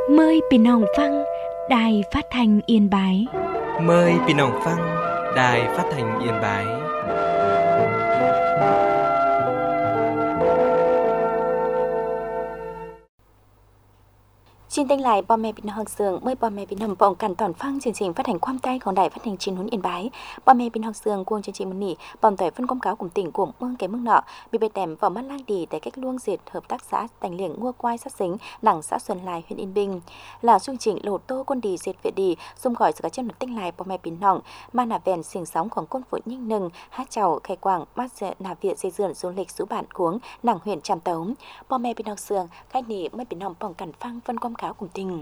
Mờiพี่น้องฟังĐài Phát thanh Yên Bái. Mời พี่น้องฟัง Đài Phát thanh Yên Bái. Xin tên lại bò mẹ bình học sường mời bò mẹ bình hầm vọng cản toàn phăng chương trình phát hành khoam tayของĐài Phát thanh Truyền hình Yên Bái. Bò mẹ bình học sường cuồng chương trình mân nỉ bòm tỏi phân công cáo cùng tỉnh của mương cái mương nọ bị bề tèm vào mắt lang đi tại cách luông diệt hợp tác xã Tành Liệng Ngua Quai sát xính nặng xã Xuân Lai huyện Yên Bình là chương trình lột tô quân đi diệt việt đi xung gọi sự cả chân một tên lại bò mẹ bình nọng mà nà vẹn xiềng sóngของquân phụ nhanh nừng hát chào khai quảng mát nà việt dây dườn du lịch xứ bạn cuống nặng huyện Tràm Tấu. Bò mẹ bình học sường khách nỉ mới bình hầm vọng cản phăng phân công cáo cùng tỉnh.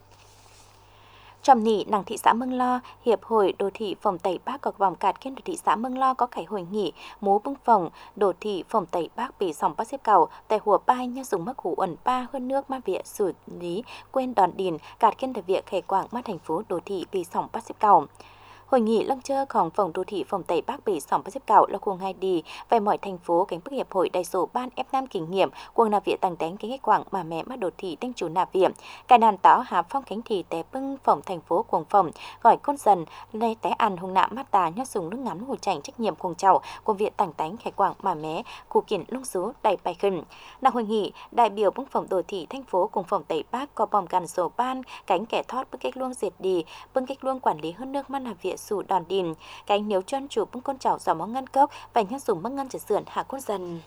Trong nỉ nàng thị xã Mương Lo, hiệp hội đô thị phòng Tây Bắc có vòng cạt kiên đô thị xã Mương Lo có khải hội nghị mố bưng phòng đô thị phòng Tây Bắc bị sòng bắt xếp cầu tại hùa bay nhân dùng mắc hủ ẩn ba hơn nước ma viện xử lý quên đòn điền cạt kiên tại việc khải quảng ma thành phố đô thị bị sòng bắt xếp cầu. Hội nghị lăng chơของphòng đô thị phòng Tây Bắc bị sòng bắt xếp cầu là cuồng hai đi về mọi thành phố cánh bức hiệp hội đại sổ ban F5 kinh nghiệm cuồng nạp viện tăng tén cái kết quảng mà mẹ mắt đô thị tinh chủ nạp viện cài nàn táo hà phong cánh thị té bưng phòng thành phố cuồng phòng gọi con dần lê té ăn hung nạm mát tà nhát dùng nước ngắn hồ chảnh trách nhiệm cuồng chậu cuồng viện tăng tén khải quảng mà mẹ cụ kiện lung số đầy bài khẩn là hội nghị đại biểu bưng phòng đô thị thành phố cùng phòng Tây Bắc có bom càn sổ ban cánh kẻ thoát bưng cách luông diệt đi bưng cách luông quản lý hơn nước mắt nạp viện sủ đòn đìn cánh nếu chân chủ bưng con chảo giò món ngân cốc và nhát dùng mắc ngân trở sườn hạ con dần.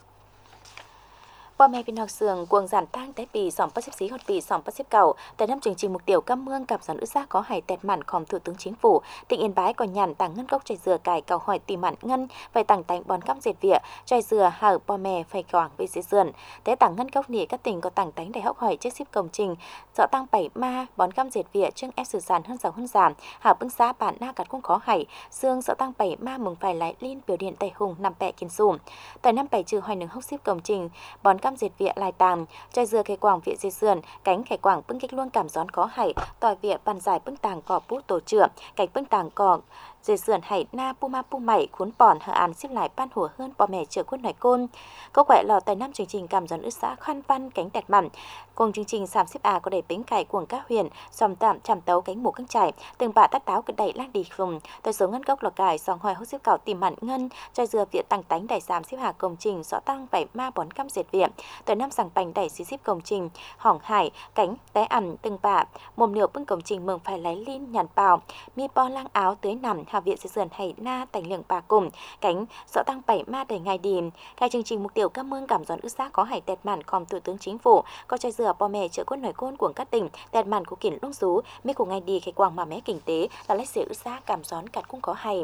Bò mẹ bình học sường cuồng giản tang té bì sòng bắt xếp xí hột bì sòng bắt xếp cầu tại năm chương trình mục tiêu cam mương cặp giòn ứ giác có hải tẹt mặn khom thủ tướng chính phủ tỉnh Yên Bái còn nhàn tàng ngân cốc chai dừa cải cầu hỏi tìm mặn ngân phải tàng tành bón cắm dệt vỉa chai dừa hở bò mẹ phải quảng về dễ dườn té tàng ngân cốc nỉ các tỉnh có tàng tánh để hốc hỏi chiếc ship công trình dọ tăng 7 ma bón cắm dệt vỉa trưng ép sử sản hơn giảm hảo bưng giá bản na cắt cũng khó hải dương dọ tăng 7 ma mừng phải lại liên biểu điện tây hùng nằm bẹ kiến sùm tại năm 7 trừ hoài nướng hốc ship công trình bón cắm dệt vỉa lai tàm chai dừa khải quảng viện dây sườn cánh khải quảng bưng cách luôn cảm gión có hải tỏi vỉa bàn giải bưng tàng cỏ bút tổ chữa cánh bưng tàng cỏ dây sườn hải na pu ma pu mẩy cuốn bòn hở án xếp lại ban hùa hơn bò mẹ chữa quân nói côn câu quẹ lò tại năm chương trình cảm gión ứ xã khoan văn cánh tẹt mặn cùng chương trình sàm xếp có đầy bánh cải cuồng các huyền xòm tạm Tràm Tấu cánh mù căng trải từng bạ tát táo cực đẩy lang đi vùng tới số ngân gốc lò cải sòng hoài hốt xếp cào tìm mặn ngân chai dừa viện tăng tánh đẩy sàm xếp hạ công trình rõ tăng 7 ma bón cam dệt viện tới năm sàng bành đẩy xí xếp công trình hỏng hải cánh té ẩm từng bạ mồm nửa bưng công trình mừng phải lấy linh nhàn bào mi bo lang áo tới nằm hạ viện dây sườn hay na Tành Liệng bà cùng cánh rõ tăng 7 ma đầy ngày đìm cái chương trình mục tiêu cam mương cảm gión ứ giác có hải tẹt mặn khom thủ tướng chính phủ có chai dừa bò mẹ chữa quân nói côn của các tỉnh tẹt mặn của kiển lung sú mấy của ngày đi khai quảng mà mẹ kinh tế là lấy sự ứ giác cảm gión cắt cũng có hay.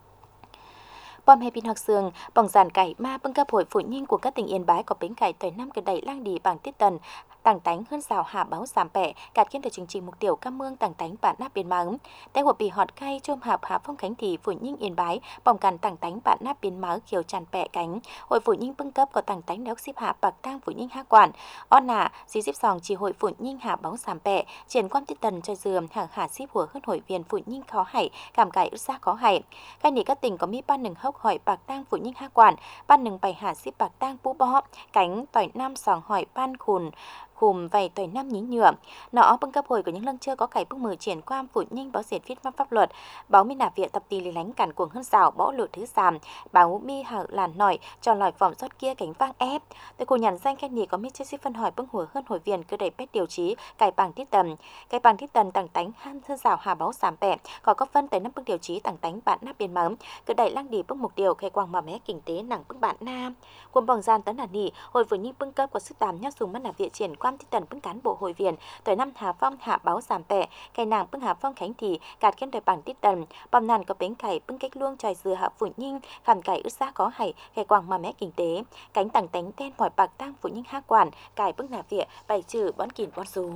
Bom hẹp pin học sường bằng giàn cải ma bưng cấp hội phụ nhinh của các tỉnh Yên Bái có bến cải tới năm cái đẩy lang đi bằng tiết tần tàng tánh hơn rào hạ báo giảm bẻ cạt kiên được chương trình mục tiêu cam mương tàng tánh bạn nắp biên máu tại hộp bì họt cay chôm hạp hạ phong khánh thị phụ nhinh Yên Bái bòng càn tàng tánh bạn nắp biên máu kiểu tràn bẻ cánh hội phụ nhinh bưng cấp có tàng tánh đốc xếp hạ bạc tang phụ nhinh hạ quản on nà xí xếp sòng chỉ hội phụ nhinh hạ báo giảm bẻ triển quan tiết tần cho dừa hàng hạ xếp hùa hơn hội viên phụ nhinh khó hải cảm cải ức giác khó hải cái này các tỉnh có mi ban nừng hốc hỏi bạc tang phụ nhinh hạ quản ban nừng bày hạ xếp bạc tang bú bó cánh tỏi nam sòng hỏi ban khùn hùm vầy tỏi năm nhí nhựa nọ bưng cấp hồi của những lần chưa có cải bức mở triển quan phụ nhanh báo diệt viết pháp luật báo mi nạp viện tập tì lý lánh cản cuồng hơn rào bỏ lộ thứ giảm báo mi hở làn nổi cho lòi vòng rót kia cánh vang ép từ cô nhàn danh cách nhì có mi chết xích phân hỏi bưng hùa hơn hội viên cứ đầy bét điều trí cải bằng tiết tần cải bằng tiết tần tàng tánh han hơn rào hà báo giảm bẻ có phân tới năm bưng điều trí tàng tánh bạn nắp biên mớm cứ đẩy lăng đi bưng mục điều khai quang mà mé kinh tế nặng bưng bạn nam quân bằng gian tấn là nỉ hội vừa nhinh bưng cấp của sức tàm nhát dùng mắt nạp viện triển quan tiết tần bưng cán bộ hội viên tới năm Hà Phong hạ báo giảm bẻ cây nàng bưng Hà Phong khánh thì cạt kiên đời bằng tiết tần bom nàn có bánh cải bưng cách luông tròi dừa hạ phụ nhinh khảm cải ứ giá có hải khai quang mà mé kinh tế cánh tàng tánh ten hỏi bạc tang phụ nhinh hạ quản cải bưng nạp viện bày trừ bón kìn bón xuống.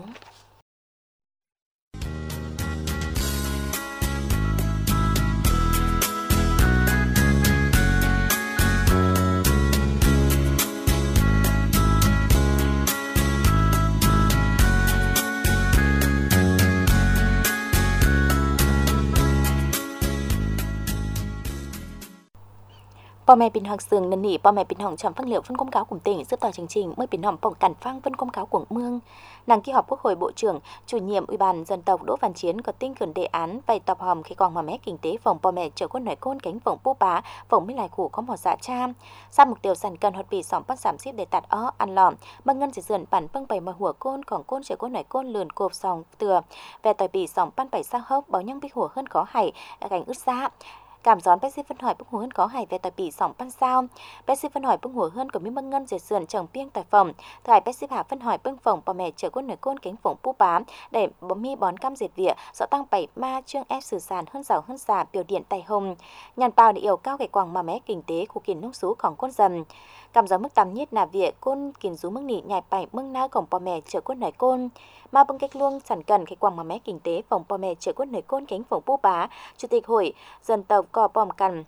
พ่อแม่พี่น้องซึ่งนั่นนี่พ่อแม่พี่น้องจำฟังliệu phân công cáo cùng tỉnh giúp tỏ chương trình mớiพี่น้อง phòng cản phang phân công cáo của mương nàng kỳ họp Quốc hội Bộ trưởng chủ nhiệm Ủy ban dân tộc Đỗ Văn Chiến có tinh gửi đề án về tập hòm khi còn mà mé kinh tế phòngพ่อแม่trợ quân nội côn cánh phòng pu bá phòng mới lại khủ có một dạ cha sa mục tiêu sản cần hoạt bị sòng bắt giảm xếp để tạt ó ăn lòm bằng ngân chỉ dườn bản bưng bày mà hùa côn còn côn trợ quân nội côn lườn cộp sòng từa về tỏi bị sòng ban bảy sa hốc báo nhăng bị hùa hơn có hay cảnh ướt xa cảm gión bác sĩ phân hỏi bức hồ hơn có hay về tỏi bị sòng pan sao bác sĩ phân hỏi bức hồ hơn của miếng băng ngân dệt sườn trồng piêng tại phòng thời bác sĩ hạ phân hỏi bưng phòng bà mẹ chở quân nổi côn cánh phòng pu bám để bấm mi bón cam dệt vỉa sợ tăng bảy ma trương ép sử sàn hơn giàu hơn giả biểu điện tay hồng nhàn bao để yêu cao cái quàng mà mé kinh tế của kiền nông súของcôn dầm cảm gió mức tầm nhất là việc côn kiền rú mức nị nhảy bảy mưng naของbà mẹ chở quân nổi côn mà bưng cách luông sản cần cái quàng mà mé kinh tế phòng bà mẹ chở quân nổi côn cánh phòng pu bá chủ tịch hội dân tộc có bom cần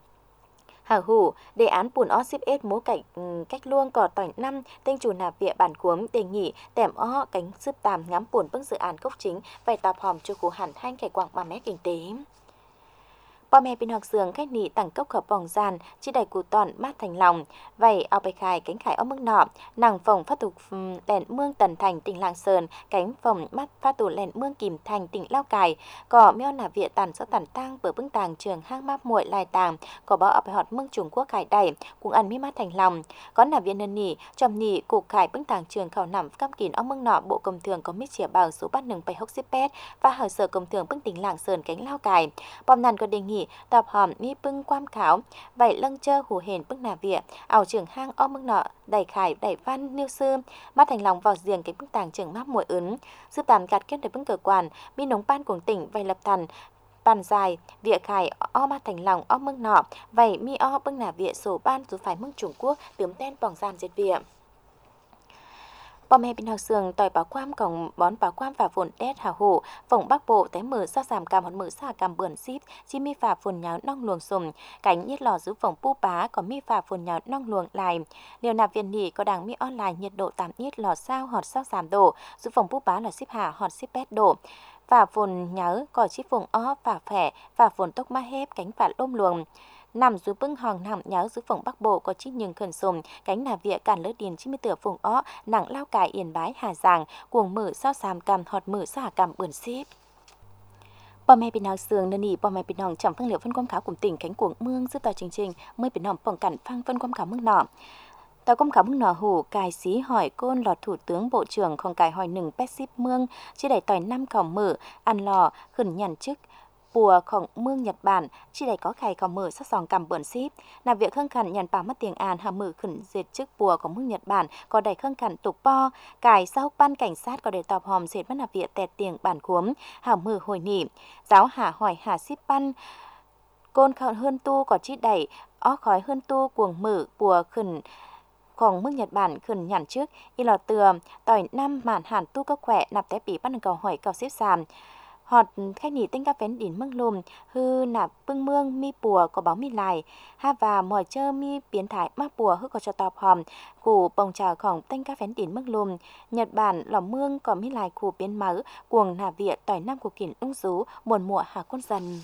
Hà hủ, đề án bùn ó xếp ết mố cách luông cỏ tỏi năm tên chủ nạp vịa bản cuống đề nghị tẻm ó cánh xếp tàm ngắm bùn bưng dự án cốc chính về tạp hòm cho cú hẳn thanh khải quảng bà mé kinh tế.พ่อแม่พี่น้องเสืองแค่นี้ตั้งกบขอบป่องจานที่ใดกูตอนมาthành lòng vậyเอาไปขายcánh khải ở mức nọ nàng phòng phát tục lẹn mương Tần Thành tỉnh Lạng Sơn cánh phòng mắt phát tụ lẹn mương Kìm Thành tỉnh Lao Cai có meo nà vịa tàn số tàn tang bờ bưng tàng trường hang map muội lai tàng có bao ởไปhọt mương Trung Quốc khải đầy cùng ăn mi mát thành lòng có nà vịa nân nỉ trong nỉ cục khải bưng tàng trường khảo nằm cam kín ở mương nọ bộ công thường có mít chìa bảo số bắt nừng 60 và hở sở công thường bưng tỉnh Lạng Sơn cánh Lao Cai bom nàn có đề nghị tập hòm mi bưng quam khảo vậy lâng chơ hù hền bưng nà vịa ảo trường hang o mưng nọ đẩy khải đẩy văn niêu sư mắt thành lòng vào giềng cái bưng tàng trường map muội ứng sư tàm gạt kết để bưng cơ quan mi nống ban cùng tỉnh vậy lập thần bàn dài vịa khải o mắt thành lòng o mưng nọ vậy mi o bưng nà vịa sổ ban dù phải mưng Trung Quốc tướng tên bỏng gian diệt vịaพ่อแม่พี่น้องเสืองต่อยปากความของบอนปากความฝ่าฝนแดดหาหูฝงบักโบแต่มือซาสามกำหอนมือซากำเบื่อนซิบชิมีฝ่าฝนยาวน่องหลวงสมไก่ยีดหล่อซื้อฝงปูป้าก็มีฝ่าฝนยาวน่องหลวงลายเรียวนาเวียนดีก็ดังมีออนไลน์nhiệt độ tạm nhiệt lò sao hot sao 3 độซื้อฝงปูป้าหล่อ15 hot 18 độฝ่าฝนnhớ có chiếc phồng óฝ่าแผ่ฝ่าฝนตกมาเฮฟcánhฝ่าล่มลวงnằm dưới bưng hòn nằm nhớ dưới phòng Bắc Bộ có chiếc nhường khẩn sùm cánh nà vịa cản lỡ điền 90 phồng ó nặng Lao Cai Yên Bái Hà Giang cuồng mở sao sàm cằm họt mở sao cằm bươn xếpพ่อแม่พี่น้องเสืองนั่นนี่พ่อแม่พี่น้องจำฟังเหลียวphân công cáo cùng tỉnh cánh cuồng mương giữ tờ chương trình mớiพี่น้องป้องกันฟังphân công cáo mương nọ tờ công cáo mương nọ hủ cài xí hỏi côn lọt thủ tướng bộ trưởng không cài hỏi nừng pet ship mương chỉ đẩy tỏi 5 khẩu mở ăn lò khẩn nhằn chức bùaของเมืองNhật Bản chỉ đầy có khai có mở sát sòng cầm bẩn ship làm việc khăng khẩn nhận bảo mất tiền an hà mở khẩn dệt chức bùa của มืองNhật Bản có đầy khăng khẩn tục po cài sau ban cảnh sát có đầy tọp hòm dệt mất làm việc tẹt tiền bản cuống hà mở hồi nỉ giáo hà hỏi hà ship ban côn khẩn hơn tu có chỉ đầy ó khói hơn tu cuồng mở bùa khẩnของเมืองNhật Bản khẩn nhằn trước y lò từa tỏi năm màn hàn tu có khỏe nạp té bị bắt cầu hỏi cầu xếp sàm họt khách nhị tinh các vén đỉnh mương lùm hư nạp bưng mương mi bùa có báo mi lại ha và mỏi chơ mi biến thái ma bùa hư có cho tọp hòm củ bồng tràoของtinh các vén đỉnh mương lùm Nhật Bản lò mương có mi lại củ biến máu cuồng nà vịa tỏi năm của kỉnh ung rú buồn mùa hà quân dần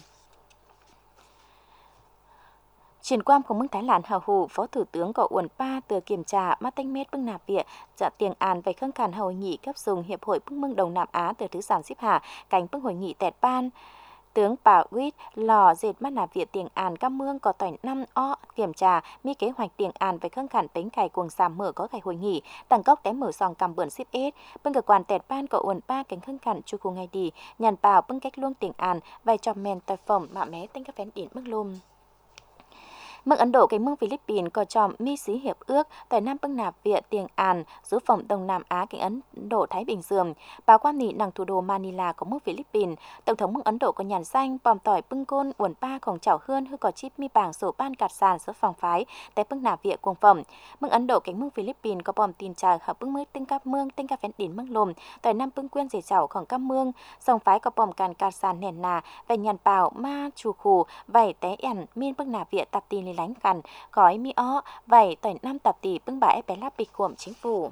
Triển quan của mương Thái Lan hào hủ Phó Thủ tướng có uẩn pa từ kiểm tra mắt tinh mét bưng nạp vịa dạ tiền an về khương càn hội nghị cấp dùng hiệp hội bưng mương Đông Nam Á từ thứ sản xếp hạ cánh bưng hội nghị tẹt ban tướng Bảo Quýt lò dệt mắt nạp vịa tiền an các mương có tỏi 5 o kiểm tra mi kế hoạch tiền an về khương càn bánh cày cuồng sàm mở có cày hội nghị tăng cốc té mở sòng cầm bươn ship ết bưng cơ quan tẹt ban có uẩn pa cánh khương càn chu cùng ngày đi nhàn bảo bưng cách luông tiền an vài trò men tỏi phẩm mạ mé tinh các vén điện mức lùm Mương Ấn Độ cái mương Philippines có chòm mi xí hiệp ước tại Nam bưng nạp vịa tiền an giúp phòng Đông Nam Á cái Ấn Độ Thái Bình Dương báo quan nị nằng thủ đô Manila của mương Philippines tổng thống mương Ấn Độ có nhàn danh bòm tỏi bưng côn uẩn paของchảo hươn hư có chip mi bảng sổ ban cạt sàn số phòng phái tại bưng nạp vịa cuồng phẩm mương Ấn Độ cái mương Philippines có bòm tin chào hợp bưng mới tinh các vén đỉnh mương lùm tại Nam bưng quyên dễ chảoของcác mương sòng phái có bòm cạt sàn nền nà về nhàn bào ma chù khù vảy té ẻn miên bưng nạp vịa tập tin lánh cằn gói mi ó vậy tỏi 5 tập tỷ bưng bãi bé láp bịch cuộm chính phủ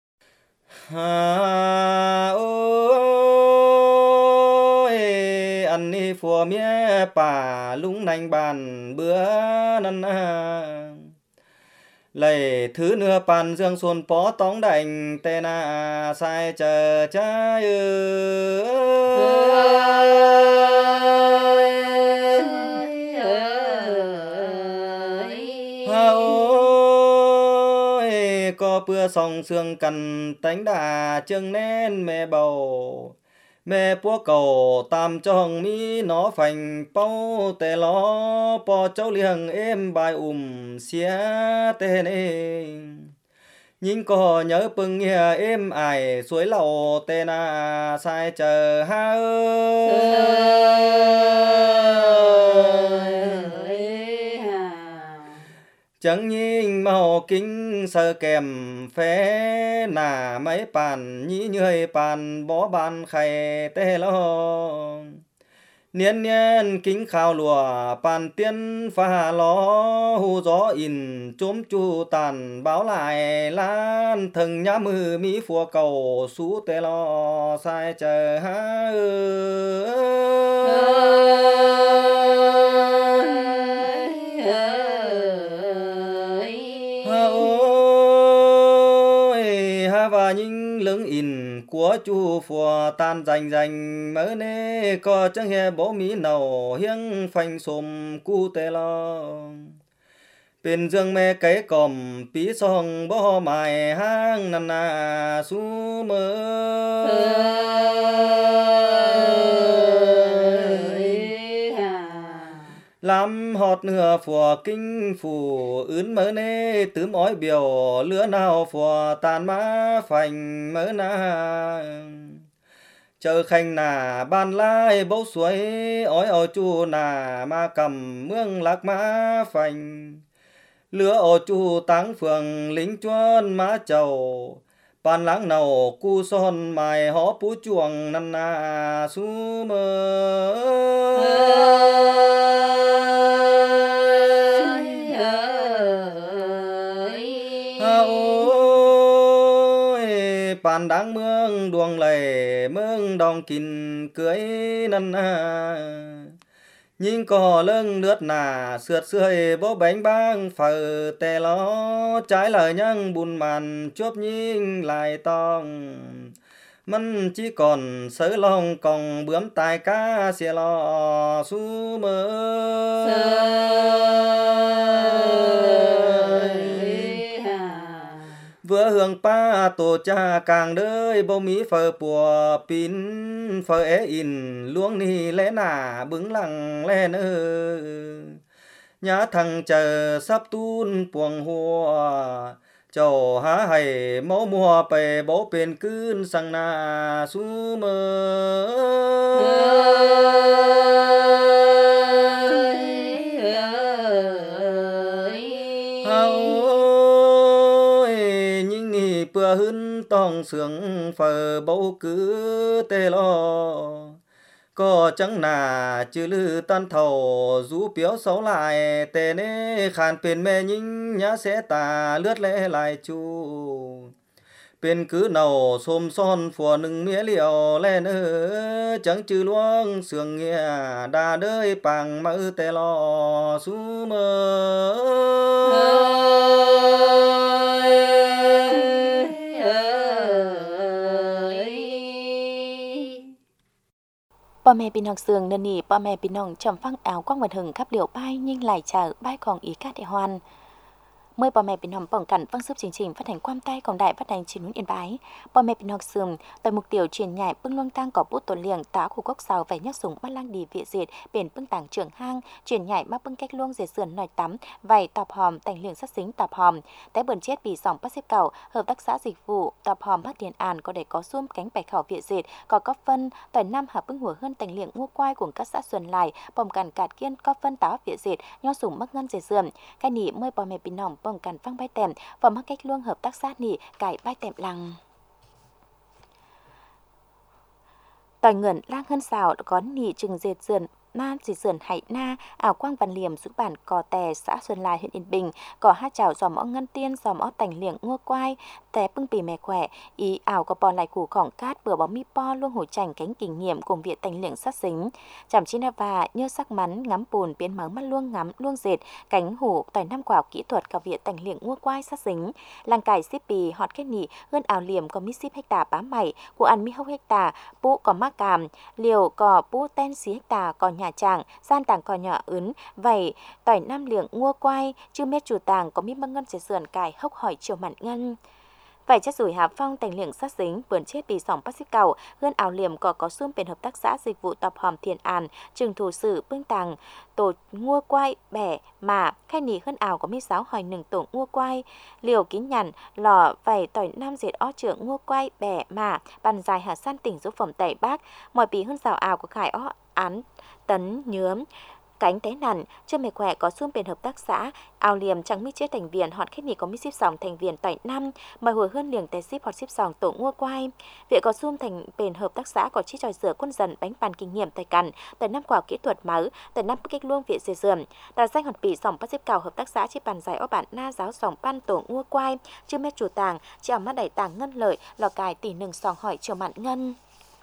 ôi bàn ni phùa mía bà lúng nành bàn bữa năn lầy thứ nửa bàn dương xuân bó tóng đành tê na sai chờ trái ơi có bữa song sương cần tánh đà chương nén mẹ bầu mẹ búa cầu tam trong mi nó phành bao tè lo po cháu liêng êm bài xía tê nê nhìn có nhớ bưng nghe êm ải suối lầu tê na sai chờ ha chẳng nhìn màu kính sơ kèm phé nà mấy bàn nhí nhơi bàn bó bàn khay tê lo niên niên kính khao lùa bàn tiên pha ló hu gió in chốm chu tàn báo lại lan thần nhá mư mỹ phùa cầu sú tê lo sai chờ ha và những lưng in của chu phùa tan rành rành mơ nê có chẳng hề bố mỹ nào hiếng phanh xùm cu tê lo bên dương mê cái còm bí song bó mài hang năn nà su mơ làm họt nửa phùa kinh phủ ướn mớ nê tướm ói biểu lửa nào phùa tàn má phành mớ na chờ khanh nà ban lai bấu suối ói ở chu nà ma cầm mương lạc má phành lửa ở chu táng phường lính chuan má chầu bàn láng nào cu son mài hó pú chuồng năn na su mơ bàn đáng mương đuông lầy mương đong kín cưới năn nhìn cò lưng lướt nà sượt sưởi bó bánh bang phở tè lo trái lời nhăng bùn màn chốp nhìn lại tòng mân chỉ còn sớ lòng còng bướm tai cá xìa lo su mơ vừa hương pa tổ cha càng đơi bông mỹ phở bùa pin phở é in luông ni lẽ nà bứng lặng lẽ nơ nhá thằng chờ sắp tun buồng hùa chầu há hay máu mùa bề bố bên cơn sang na su mơ bữa hưn tòng sướng phở bầu cứ tê lo có chẳng nà chứ lư tan thầu rú biếu xấu lại tê nê khàn bên mê nhính nhá sẽ tà lướt lẽ lại chu bên cứ nào xôm son phùa nừng mía liều lên chẳng chư luông sương nghe đà đơi bằng mơ tê lo su mơ Bà mẹ bình học sường nân nỉ bà mẹ bình nòng trầm phăng áo quang vật hừng khắp điệu bay nhưng lại chở bay còn ý cát đại hoàn. Mời bà mẹ bình hòm bỏng cẩn vâng giúp chương trình phát hành quam tay còn đại phát hành trên núi Yên Bái. Bà mẹ bình học sường tại mục tiêu truyền nhải bưng luông tang có bút tổn liềng tá khu gốc sào về nhắc súng bắt lang đi viện diệt biển bưng tảng trưởng hang truyền nhải mắc bưng cách luông dệt sườn nòi tắm vảy tạp hòm tành liềng sát xính tạp hòm té bẩn chết bị sòng bắt xếp cầu hợp tác xã dịch vụ tạp hòm bắt điền an có để có xuôm cánh bạch khảo viện diệt có cấp phân tỏi năm hợp bưng hùa hơn tành liềng mua quai của các xã xuân lại bồng cằn cạt kiên có phân táo viện diệt nho súng mắc ngân dệt sườn cái nỉ mời bà mẹ bình hòm bồng cằn phăng bay tèm và mắc cách luông hợp tác xã nỉ cải bay tèm lăng tỏi ngẩn lang hơn xào có nỉ trừng dệt sườn na dì sườn Hải Na, ảo Quang Văn Liềm giúp bản Cò Tè, xã Xuân Lai, huyện Yên Bình, cò hát chảo giòm ó ngân tiên, giòm ó tành liệng ngua quai, té bưng bì mè khỏe, ý ảo có bò lại củ khỏng cát, bừa bó mi po luôn hổ chảnh cánh kinh nghiệm cùng viện tành liệng sát dính. Chảm chi na và nhơ sắc mắn ngắm bùn biến mắng mắt luông ngắm luông dệt, cánh hủ tỏi năm quả kỹ thuật cả viện tành liệng ngua quai sát dính. Làng cải xếp bì họt kết nỉ hơn ảo liềm có mi xíp hectare bá mày, của ăn mi hốc hectare, bú có mắc càm, liều có bú ten xí hectare, có nhà tràng, gian tàng có nhỏ ướn, vảy tỏi năm liệng ngua quai, chưa mét chủ tàng có mi băng ngân sườn sườn cải hốc hỏi chiều mặn ngân. Vải chất rủi Hà Phong tành liệng sát dính, vườn chết bì sòng bác xích cầu, hơn ảo liềm có xung bên hợp tác xã dịch vụ tập hòm Thiền An, trường thủ sử bưng tàng, tổ ngua quai, bẻ, mà, khai nỉ hơn ảo có mi giáo hỏi nừng tổ ngua quai, liều kín nhằn, lò, vảy tỏi nam dệt ó trưởng ngua quai, bẻ, mà, bàn dài Hà San tỉnh giúp phẩm tẩy bác, mọi bì hơn rào ảo của khải ó án, tấn, nhớm, cánh té nằn, chưa mệt khỏe có xung bên hợp tác xã, ảo liềm chẳng mi chết thành viên họt khách nỉ có mi ship sòng thành viên tỏi năm, mời hồi hơn liềng té ship họt ship sòng tổ ngua quai. Viện có xung thành bên hợp tác xã có chi tròi rửa quân dần bánh bàn kinh nghiệm tài cằn, tại năm quả kỹ thuật máu, tại năm cách luông viện dề dườm. Đạt danh họt bì sòng bắt xếp cào hợp tác xã chi bàn giải ó bản na giáo sòng pan tổ ngua quai, chưa mét chủ tàng, chỉ ảo mắt đẩy tàng ngân lợi, lò cài tỷ nừng sòng hỏi chiều mặn ngân.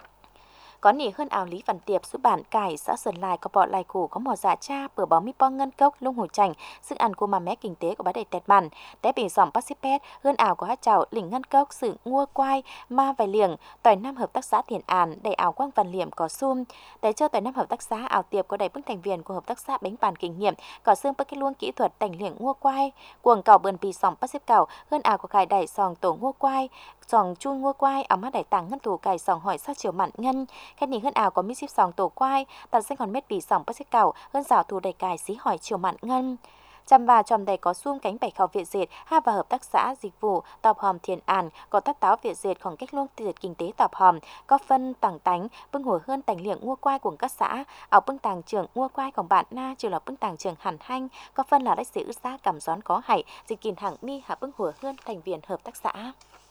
Có nỉ hơn ảo Lý Văn Tiệp giúp bản cải xã Sơn Lai có bọ lai củ có mỏ dạ cha bừa bó mi po ngân cốc lung hồ chảnh sức ăn của mà mé kinh tế của bá đầy tẹt màn té bình sòng Pacific hơn ảo của hát chảo lỉnh ngân cốc sự ngua quai ma vài liềng tỏi năm hợp tác xã Thiền An đầy ảo Quang Văn Liềm có sum té chơi tỏi năm hợp tác xã ảo Tiệp có đầy bức thành viên của hợp tác xã bánh bàn kinh nghiệm có xương bắc cái luông kỹ thuật tành liềng ngua quai cuồng cào bườn bì sòng Pacific cào hơn ảo của cải đẩy sòng tổ ngua quai sòng chun ngua quai ảo mắt đẩy tàng ngân thủ cải sòng hỏi sát chiều mặn ngân khách nỉ hơn ảo có mi ship sòng tổ quai tạt danh còn mét bì sòng bác xích cào hơn rào thù đầy cài xí hỏi chiều mặn ngân chăm và tròm đầy có xung cánh bảy khảo việt dệt ha và hợp tác xã dịch vụ tọp hòm Thiền An có tác táo việt dệt còn cách luông dệt kinh tế tọp hòm có phân tàng tánh bưng hồi hơn tành liệng ngua quai của các xã ảo bưng tàng trường ngua quaiของbạn na trừ là bưng tàng trường hẳn hanh có phân là đách sĩ ư xã cảm gión có hại dịch kìn hàng mi hạ bưng hồi hơn thành viên hợp tác xã.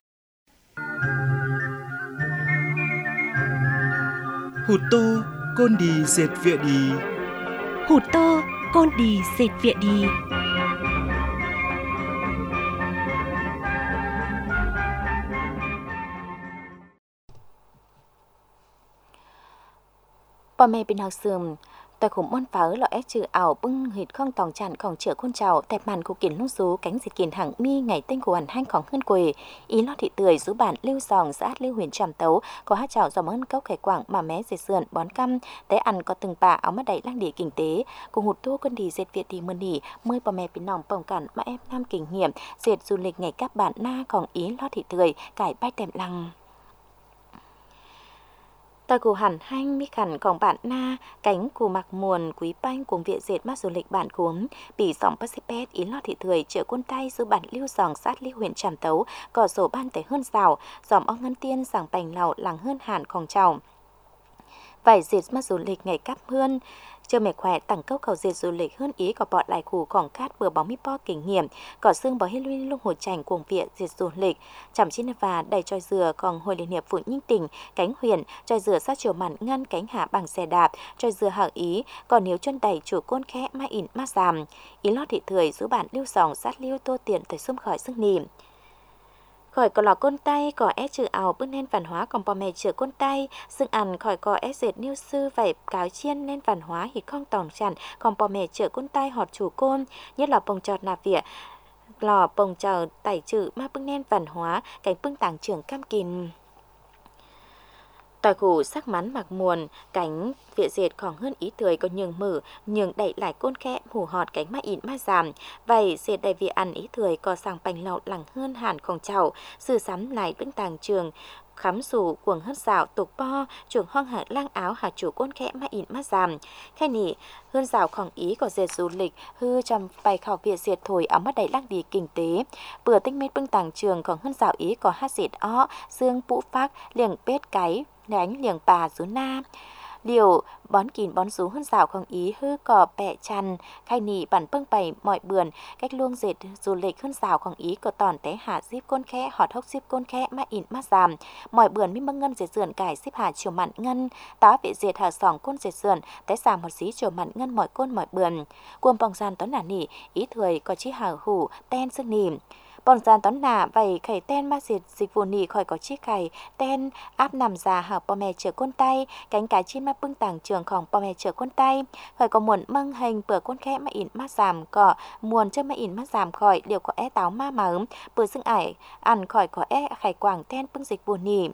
Hụt tô, côn đi dệt vịa đi. Hụt tô, côn đi dệt vịa đi. Bà mẹ bên học sườn tại khủng môn pháo lọ ép trừ ảo bưng hịt không tòng chặnของchữa khuôn trào tẹp màn của kiến lung số cánh diệt kiến hàng mi ngày tên của hàn hanhของhơn quề ý lo thị tươi rú bản lưu giòn xã lưu huyền tràm tấu có hát chảo dòng hơn cốc khải quảng mà mé dệt sườn bón căm té ăn có từng bà áo mắt đẩy lang địa kinh tế cùng hụt tô quân đi dệt việt thì mơn nỉ mơi bà mẹ bên nòng bồng cản mà em nam kinh nghiệm dệt du lịch ngày các bạn naของý lo thị tươi cải bay tèm lăng tại cụ hẳn hanh mi khẩnของbạn na cánh cụ mặc muồn quý banh cùng viện dệt mắt du lịch bạn cuống bỉ sòng Pacific ý lo thị thời chợ quân tay giữ bản lưu giòn sát lưu huyện tràm tấu cỏ sổ ban tới hơn rào dòm ong ngân tiên sàng bành lầu làng hơn hànของchào vải dệt mắt du lịch ngày cắp hơn chưa mẹ khỏe tặng cốc khẩu dệt du lịch hơn ý có bọt lại khủของcát bừa bóng mi po kinh nghiệm có xương bó hết lui lung hồ chảnh cuồng viện dệt du lịch chẩm chín và đầy tròi dừa còn hồi liên hiệp phụ nhinh tỉnh cánh huyền tròi dừa sát chiều mặn ngân cánh hạ bằng xe đạp tròi dừa hạng ý còn nếu chân đầy chủ côn khẽ mai ỉn ma giảm ý lót thị thời giữ bản lưu sòng sát lưu tô tiền tới xung khỏi sức nìm khỏi có lò côn tay có ép trừ ảo bước nên văn hóa còn bò mẹ chữa côn tay xương ăn khỏi có ép dệt niêu sư vải cáo chiên nên văn hóa hít không tòng chặn còn bò mẹ chữa côn tay họt chủ côn nhất là bông trọt nạp vỉa lò bông chờ tẩy trừ ma bước nên văn hóa cánh bưng tàng trưởng cam kìn tỏi củ sắc mắn mặc muồn cánh viện dệt còn hơn ý tươi có nhường mở nhường đẩy lại côn khẽ hủ họt cánh má ỉn má giảm vậy dệt đầy vị ăn ý tươi có sàng bành lậu lẳng hơn hànของchảo sự sắm lại bưng tàng trường khắm sủ cuồng hất xảo tục po trường hoang hạ lang áo hạ chủ côn khẽ má ỉn má giảm khai nỉ hơn ràoของý có dệt du lịch hư trong bài khảo viện dệt thổi áo mắt đầy lắc đi kinh tế bữa tinh mết bưng tàng trườngของhơn rào ý có hát dệt ó dương bụ phác liềng pết cái đánh liềng bà dưới na liều bón kín bón rú hơn rào không ý hư cỏ bẹ chăn khai nỉ bản bưng bày mọi bườn cách luông dệt du lịch hơn rào không ý có tòn té hạ díp côn khẽ họt hốc díp côn khẽ má in má giảm mọi bườn mi măng ngân dệt sườn cải díp hạ chiều mặn ngân tá vị dệt hạ sòng côn dệt sườn té giảm một xí chiều mặn ngân mọi côn mọi bườn cuồng bong gian tón nà nỉ ý thời có chi hào hủ ten sức nỉ bọn gian tón nà vậy khẩy ten ma diệt dịch vụ nỉ khỏi có chiếc khẩy ten áp nằm già hảo bò mè chở côn tay cánh cái chim ma bưng tàng trườngของbò mè chở côn tay khỏi có muộn măng hành bữa côn khẽ ma ỉn ma giảm cỏ muộn chơi ma ỉn ma giảm khỏi đều có é táo ma mớm bữa xưng ải ăn khỏi có é khải quảng ten bưng dịch vụ nỉ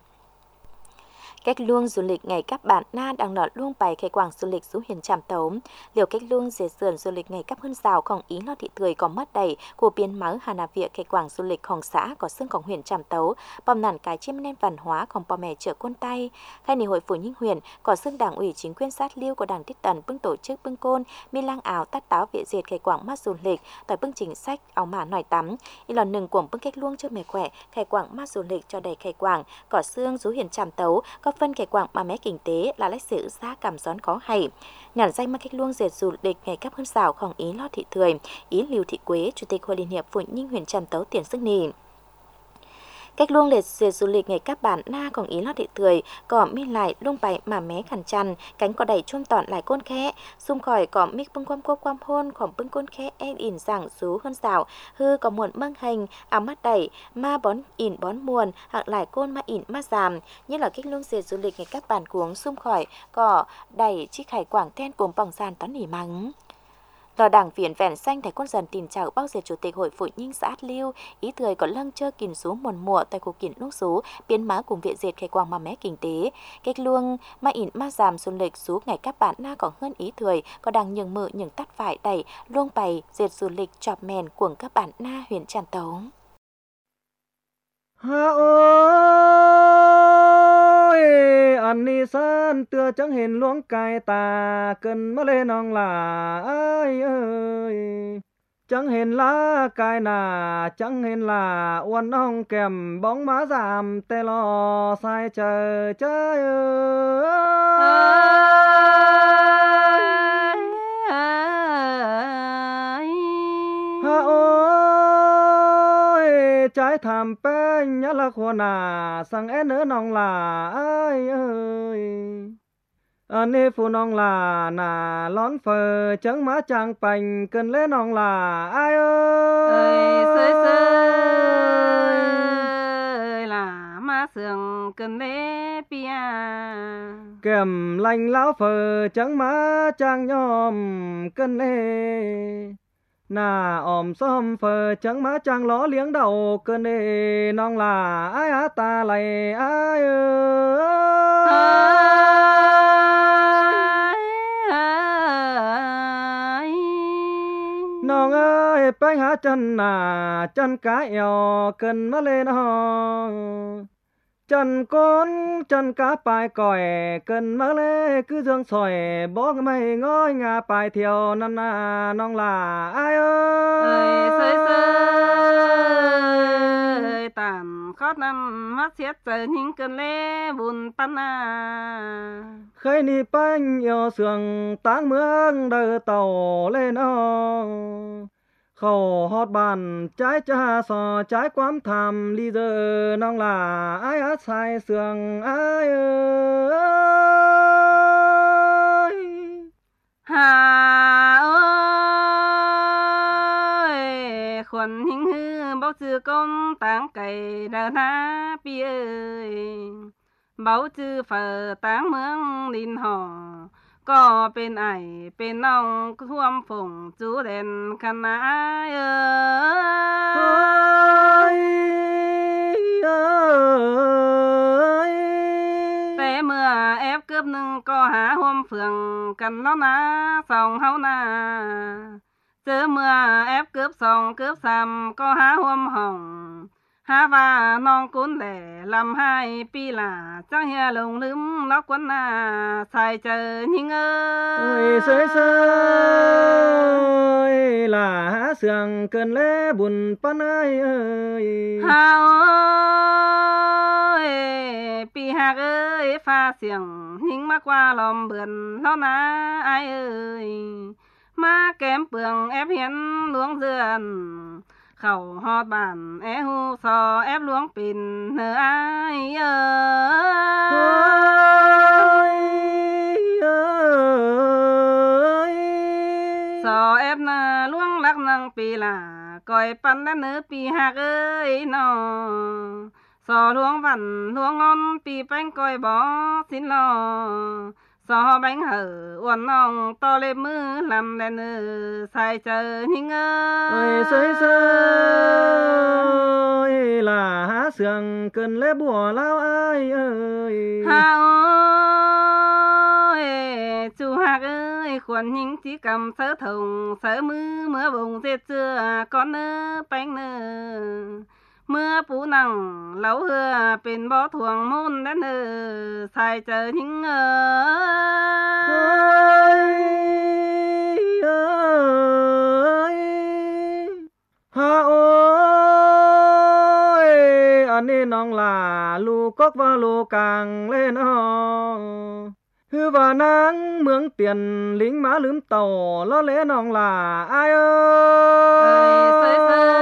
cách luông du lịch ngày các bạn na đang nọ luông bài khai quảng du lịch xuống hiền tràm tấu liều cách luông dệt sườn du lịch ngày cấp hơn rào không ý lo thị thời có mất đầy của biến máu hà nà viện khai quảng du lịchของxã có xươngของhuyền tràm tấu bom nản cái chim nên văn hóaของbò mè chợ côn tay khai nỉ hội phủ ninh huyền có xương đảng ủy chính quyền sát liêu của đảng tiết tần bưng tổ chức bưng côn mi lang áo tát táo viện diệt khai quảng mát du lịch tại bưng chính sách áo mà nổi tắm y lòn nừng của bưng cách luông cho mẹ khỏe khai quảng mát du lịch cho đầy khai quảng có xương rú hiền tràm tấu có phân khai quảng mà mé kinh tế là lịch sử ra cảm gión có hay nhàn danh mà cách luông dệt du lịch ngày cấp hơn xảo không ý lo thị thời ý Lưu Thị Quế chủ tịch hội liên hiệp phụ ninh huyền tràm tấu tiền sức nỉ cách luông liệt dệt du lịch ngày các bạn na còn ý lo thị thời có mi lại luông bài mà mé khẩn chăn cánh có đầy chôm tọn lại côn khẽ xung khỏi có mic bưng quam hôn khoảng bưng côn khẽ en ỉn giảng rú hơn rào hư có muộn măng hành áo mắt đẩy ma bón ỉn bón muồn hoặc lại côn ma ỉn ma giảm như là cách luông dệt du lịch ngày các bạn cuống xung khỏi có đầy chiếc khải quảng ten cùng bỏng gian tón nỉ mắng lò đảng viên vẹn xanh thầy con dần tìm chào bao giờ chủ tịch hội phụ ninh xã Liêu ý thời có lăng chơ kìm số muồn mùa tại khu kiến lúc số biến má cùng viện dệt khai quang mà mé kinh tế cách luông ma ỉn ma giảm du lịch số ngày các bạn na còn hơn ý thời có đang nhường mự nhường tắt phải đẩy luông bày dệt du lịch chọp mèn của các bạn na huyện tràm tấu ha ôi anh đi san tựa chẳng hình luống cài tà cần mà lên ông là ơi ơi chẳng hình lá cài nà chẳng hình là uốn ông kèm bóng má giảm tê lo sai trời trời ha ôi trái thảm bên nhá là khoa nà sang én nữa nong là ơi ơi anh ấy phụ nong là nà lón phờ chẳng má chàng bành cần lấy nong là ai ơi sơi là má sườn cần lấy bia kèm lành lão phờ chẳng má chàng nhom cần lấy nà ỏm xóm phờ chẳng má chàng ló liếng đầu cơn đê nong là ai á ta lại ai nong ơi bánh há chân nà chân cá eo cần má lên ho chân con chân cá bài còi cần má lê cứ dương sỏi bó mày ngói ngà bài thiều năn nà nong là ai ơi sơi tàn khót năm mắt xét giờ những cơn lê buồn pan à khơi ni bánh yêu sườn táng mương đời tàu lên o khẩu hót bàn trái cha sò trái quám thầm ly giờ nong là ai á sai sườn ai ơi hà ơi khuẩn hình hư bao chư công táng cày đờ na bi ơi bao chư phở táng mương linh hò có bên ải bên nong thuâm phùng chú đèn khăn ái ơi té mưa ép cướp nưng có há hôm phường cần nó ná sòng hấu na chớ mưa ép cướp sòng cướp xàm có há hôm hồng há và non cún lẻ làm hai pi là chẳng hè lùng lướm lóc quấn à xài chờ nhưng ơi sơi sơi là há sườn cơn lê buồn pan ơi hà pi hạc ơi pha xiềng nhưng mà qua lòng bườn lo na ai ơi mà kém bường ép hiến luống dườn khẩu họt bản é hu sò ép luống pin nơ ai sò ép na luống lắc năng pi là coi pan đã nỡ pi hạc ơi nó sò luống vằn luống ngon pi bánh coi bó xin lo sò bánh hở uốn nòng to lên mưa làm đèn xài chờ nhưng ơi ơi là há sườn cần lẽ bùa lao ai ơi ha ơi chú hạc ơi khuẩn những chỉ cầm sớ thùng sớ mưa bùng dệt chưa con nơ bánh nơ mưa phú nằng lâu hưa bên bó thuồng môn đến xài chờ những ha ôi anh nên nong là lù cốc và lù càng lên hư và nắng mướn tiền lính má lướm tàu lo lẽ nong là ai ơi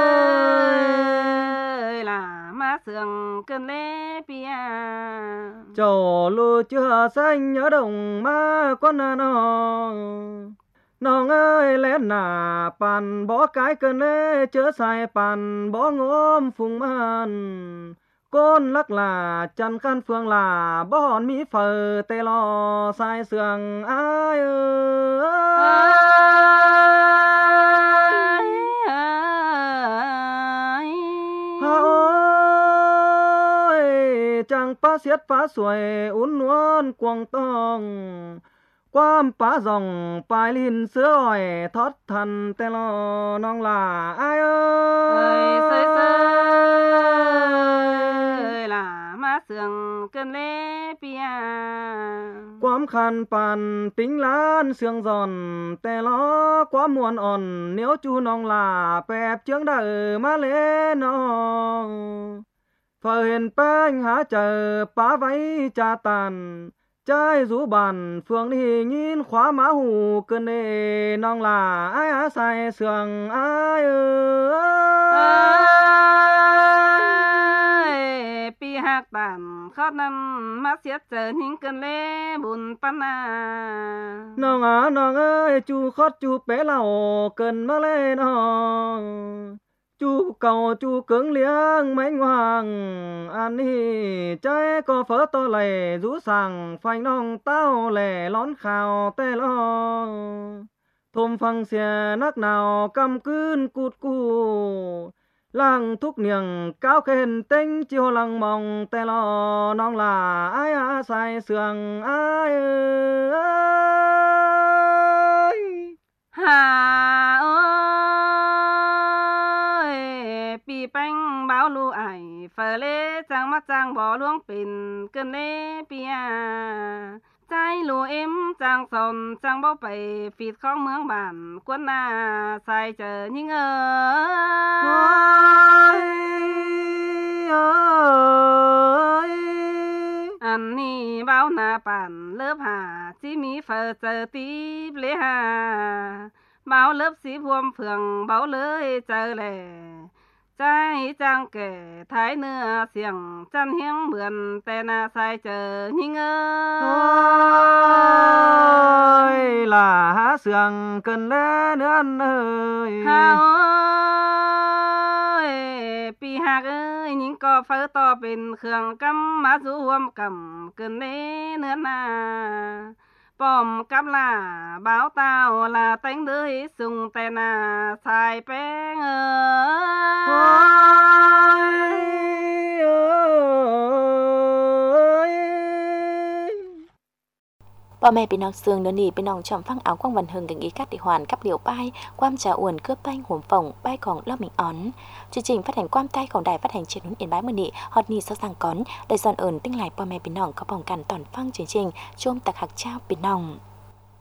là má sườn cơn lẽ bia chầu lù chưa xanh nhớ đồng má con nong ơi lẽ nà bàn bỏ cái cơn lẽ chớ xài bàn bỏ ngóm phùng man con lắc là chân căn phương là bỏ hòn mỹ phở tê lo sai sườn ai ơi chẳng phá xiết phá xuôi uốn nuôn quăng tông quam phá dòng bài linh sữa ỏi thoát thần tê lo nong là ai ơi là má sườn cơn lẽ bia quam khăn bàn tính lan sương giòn tê lo quá muôn òn nếu chu nong là bẹp chướng đời má lẽ nó phở hiền bánh há chờ bá váy cha tàn trái rú bàn phương đi nhìn khóa má hù cơn nê nong là ai á sai sườn ai ơi pi hạc tàn khót năm mắt xiết chờ những cơn lẽ buồn pan nong ơi chu khót chu bé lầu cơn má lên chú cầu chú cứng liếng mánh hoàng ăn hi trái có phở to lầy rú sàng phanh nong tao lẻ lón khào tê lo thôm phăng xe nắc nào cầm cươn cụt cù làng thúc niềng cao khen tinh chiều lăng mong tê lo nong là ai á sai sườn ai ơi hà ơi pi bánh báo lu ải phở lê trang mắt trang bỏ luống pin cơn lê bia trái lù em trang sòn trang bao bầy phịt không mướn bản quân xài chờ những anh ni báo na bản lớp hà chỉ mi phở chờ tí lê hà báo lớp sĩ vuông phường báo lưới chờ lệ trái trang kể thái nưa xiềng chăn hiếng mượn tè na sai chờ nhưng ơi là há sườn cần lẽ nữa anh ơi ha ơi pi hạc ơi những co phở to bên khương cắm má rú hôm cầm cần lẽ nữa na bom cắm là báo tao là tánh đứa sung tè na sai bé Bà mẹ bên nòng xương đơn đi bên nòng chọn phăng áo quang văn hưng gần ý cắt để hoàn cắp liều bay quam trà uồn cướp banh hồn phồng bay còn lo mình ón chương trình phát hành quam tayของđài phát hành trên núi Yên Bái mưa nị hot nị sao sang cón đại giòn ẩn tinh lại bà mẹ bên nòng có vòng cản toàn phăng chương trình chôm tạc hạc trao bên nòng